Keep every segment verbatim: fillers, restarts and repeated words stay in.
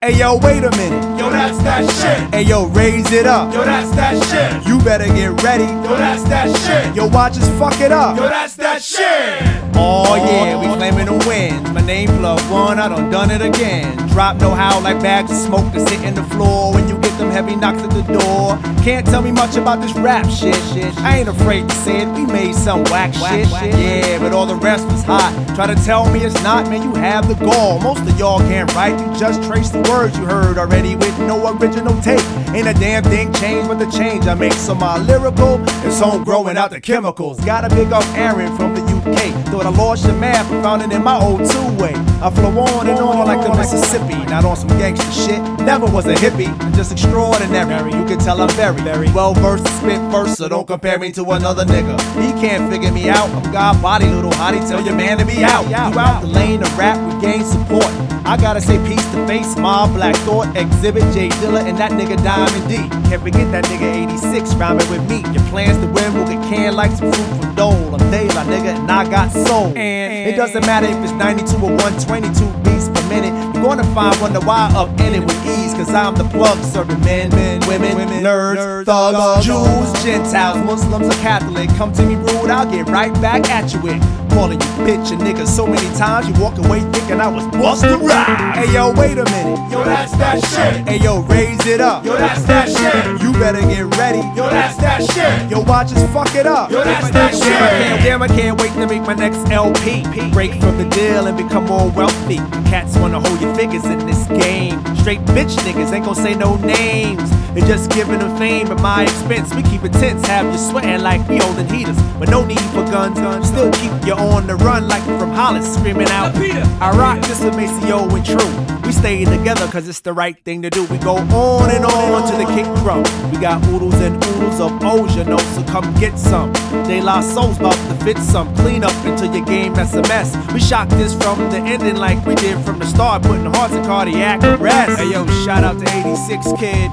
Hey yo, wait a minute. Yo, that's that shit. Hey yo, raise it up. Yo, that's that shit. You better get ready. Yo, that's that shit. Yo, watch us fuck it up. Yo, that's that shit. Oh yeah, we claiming the wins. My name Plug One, I done done it again. Drop know how like bags of smoke to sit in the floor when you get them heavy knocks at the door. Can't tell me much about this rap shit. shit. I ain't afraid to say it, we made some whack, whack shit. Whack. Yeah, but all the rest was hot. Try to tell me it's not, man, you have the gall. Most of y'all can't write, you just trace the words you heard already with no original take. Ain't a damn thing changed but the change I make. So my lyrical is home growing out the chemicals. Got a big up Aaron from the U K. Thought I lost your map but found it in my old two-way. I flow on and on like the Mississippi. Not on some gangster shit, never was a hippie. I'm just extraordinary, you can tell I'm very, very well versed to spit first. So don't compare me to another nigga. He can't figure me out, I'm God body, little hottie. Tell your man to be out. You out the lane of rap, we gain support. I gotta say peace to Face Mob, Black Thought, Exhibit, J Dilla, and that nigga Diamond D. Can't forget that nigga eighty-six rhyming with me. Your plans to win will get canned like some fruit from Dole. I'm De La nigga and I got soul. And it doesn't matter if it's ninety-two or one twenty-two beats per minute. You're gonna find Wonder Why up in it with ease. Cause I'm the plug serving men, men, women, women nerds, nerds, thugs, Jews, Gentiles, Muslims, or Catholic. Come to me rude, I'll get right back at you with calling you bitch and nigga so many times you walk away thinking I was busted right. Hey yo, wait a minute. Yo, that's that shit. Hey yo, raise it up. Yo, that's that shit. You better get ready. Yo, that's that shit. Yo, watch us fuck it up. Yo, that's that shit. Damn, damn, I can't wait to make my next L P. Break from the deal and become more wealthy. Cats wanna hold your figures in this game. Straight bitch niggas ain't gon' say no names. They're just giving them fame at my expense. We keep it tense, have you sweating like we holding heaters. But no need for guns, still keep you on the run like from Hollis, screaming out I rock this with Maceo and True. We stay together cause it's the right thing to do. We go on and on to the kick drum. We got oodles and oodles of O's, you know, so come get some. De La Soul's about to fit some. Clean up into your game that's a mess. We shock this from the ending like we did from the start, putting hearts in cardiac arrest. Hey yo, shout out to eighty-six Kid,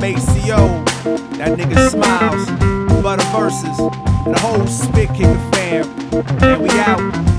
Maceo, that nigga Smiles, Butter Versus, and the whole Spit Kicker fam. And we out.